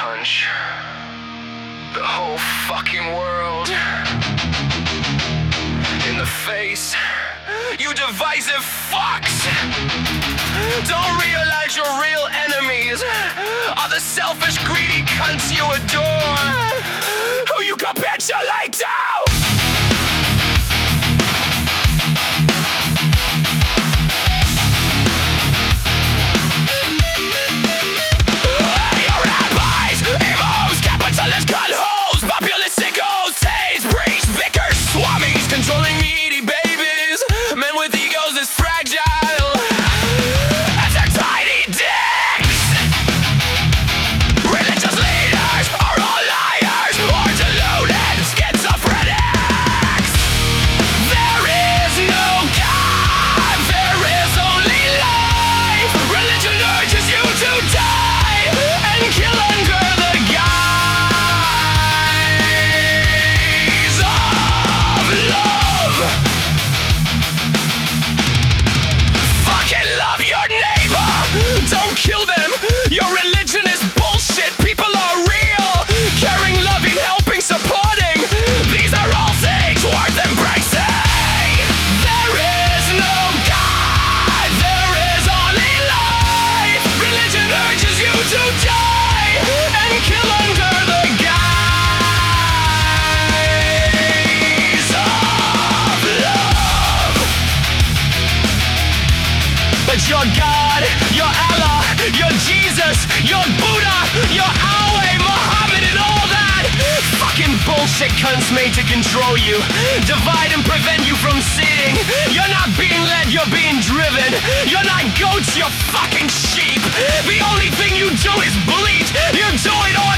punch the whole fucking world in the face. You divisive fucks don't realize your real enemies are the selfish, greedy cunts you adore, who you capitulate to. Controlling needy babies, men with egos is fragile as their tiny dicks. Religious leaders are all liars or deluded schizophrenics. There is no God, there is only life. Religion urges you to die and kill under the guise of love. Fucking love your neighbor, don't kill them. Your religion is bullshit, people are real. Caring, loving, helping, supporting, these are all things worth embracing. There is no God, there is only life. Religion urges you to die and kill under the guise of love. But your God, your Allah, your Jesus, your Buddha, your Allah, Muhammad and all that fucking bullshit cunts made to control you, divide and prevent you from seeing. You're not being led, you're being driven. You're not goats, you're fucking sheep. The only thing you do is bleat. You do it all